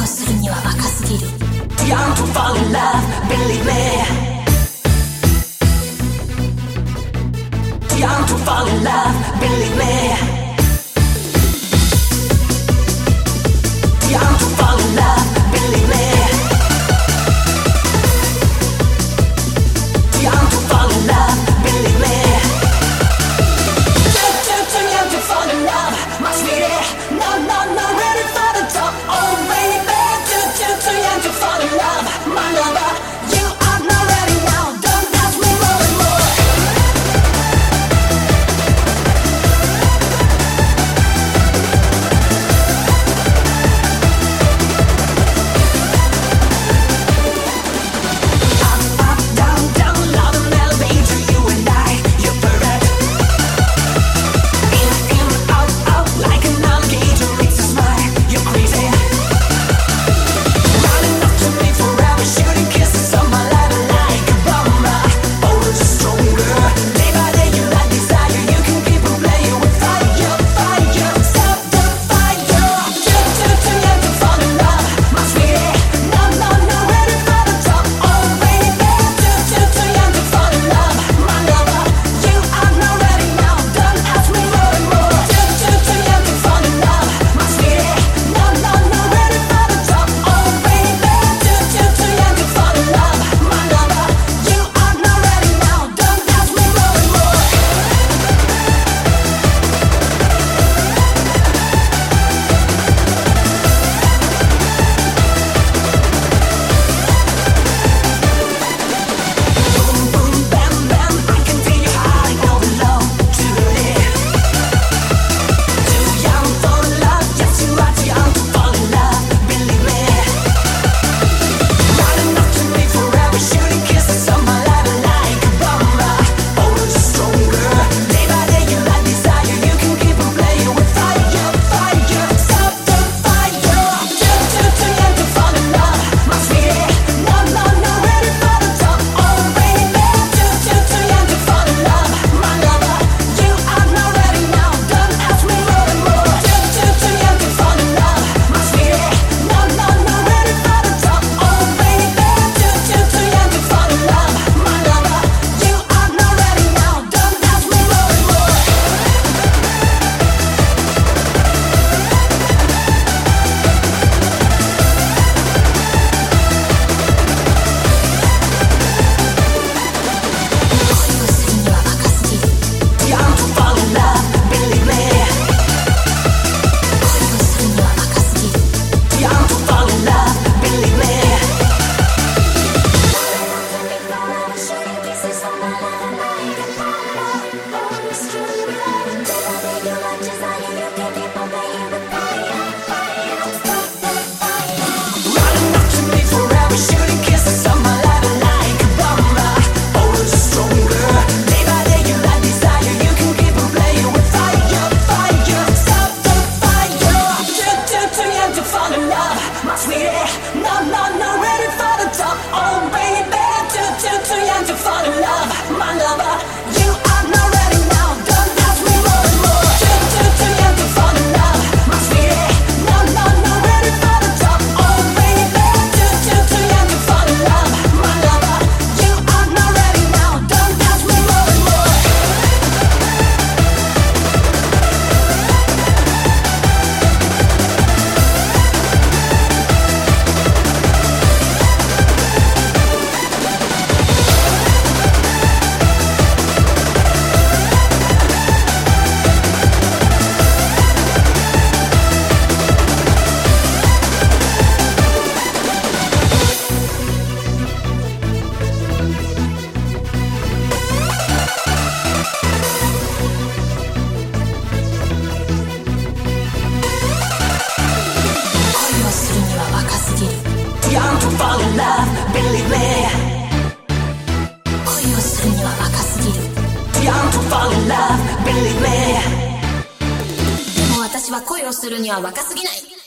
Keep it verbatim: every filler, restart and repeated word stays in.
するには若すぎる。 Young to fall in love, believe me. Young to fall in love, believe me. Young to fall in love, believe me. Young to fall in love, believe me. Too, too, too young to fall in love, my sweetie. No, no, no, ready for the top. Oh baby, too, too, too young to fall in love, my lover. You are not ready now. Don't ask me more and more. Young to fall in love, believe me. 恋をするには若すぎる。 Young to fall in love, believe me. でも私は恋をするには若すぎない。